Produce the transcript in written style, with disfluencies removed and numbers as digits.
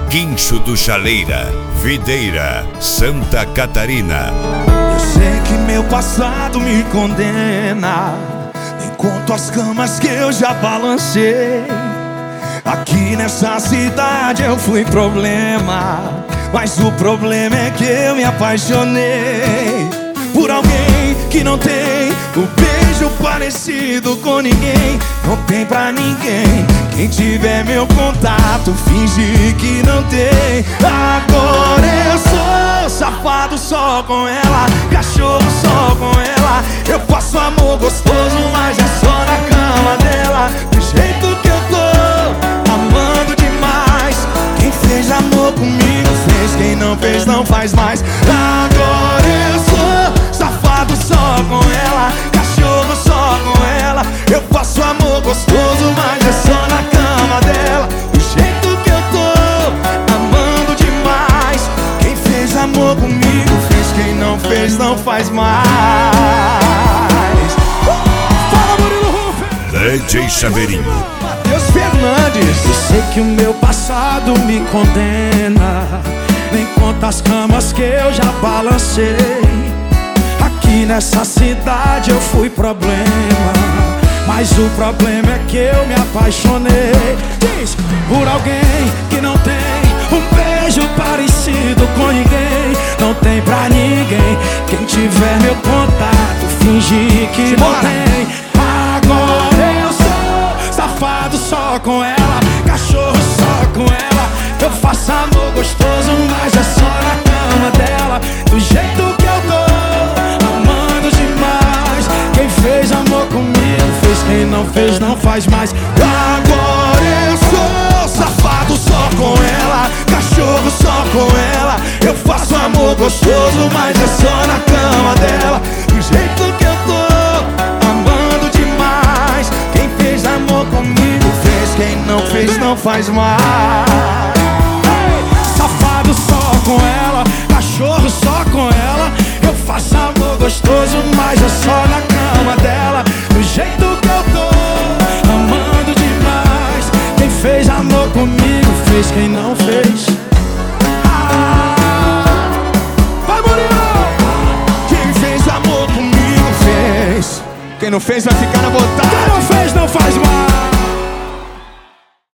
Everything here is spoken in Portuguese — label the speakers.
Speaker 1: Guincho do Chaleira, Videira, Santa Catarina.
Speaker 2: Eu sei que meu passado me condena, nem conto as camas que eu já balancei. Aqui nessa cidade eu fui problema, mas o problema é que eu me apaixonei por alguém que não tem o beijo parecido com ninguém. Não tem pra ninguém. Quem tiver meu contato, finge que não tem. Agora eu sou safado só com ela, cachorro só com ela. Eu faço amor gostoso, mas é só na cama dela. Do jeito que eu tô, amando demais. Quem fez amor comigo fez, quem não fez não faz mais. Agora eu sou safado só com ela, cachorro só com ela. Eu faço amor gostoso, mas é só na cama dela. Do jeito que eu tô, amando demais. Quem fez amor comigo fez, quem não fez não faz mais. Fala, Murilo Rufo!
Speaker 1: DJ Chaveirinho,
Speaker 2: Matheus Fernandes.
Speaker 3: Eu sei que o meu passado me condena, nem conta as camas que eu já balancei. Aqui nessa cidade eu fui problema, mas o problema é que eu me apaixonei. Diz, por alguém que não tem um beijo parecido com ninguém. Não tem pra ninguém. Quem tiver meu contato, finge que não tem. Agora eu sou safado só com ela, cachorro só com ela. Eu faço amor gostoso, mas é só na cama dela. Do jeito que eu tô, amando demais. Quem fez amor comigo fez, quem não fez não faz mais.
Speaker 2: Agora eu sou safado só com ela, cachorro só com ela. Eu faço amor gostoso, mas é só na cama dela. Do jeito que eu tô, amando demais. Quem fez amor comigo fez, quem não fez não faz mais.
Speaker 3: Safado só com ela, cachorro só com ela. Eu faço amor gostoso, mas é só na cama dela. Do jeito que eu tô, amando demais. Quem fez amor comigo fez, quem não fez.
Speaker 2: Vai, Murilo! Quem fez amor comigo fez, quem não fez vai ficar na vontade.
Speaker 3: Quem não fez não faz mais.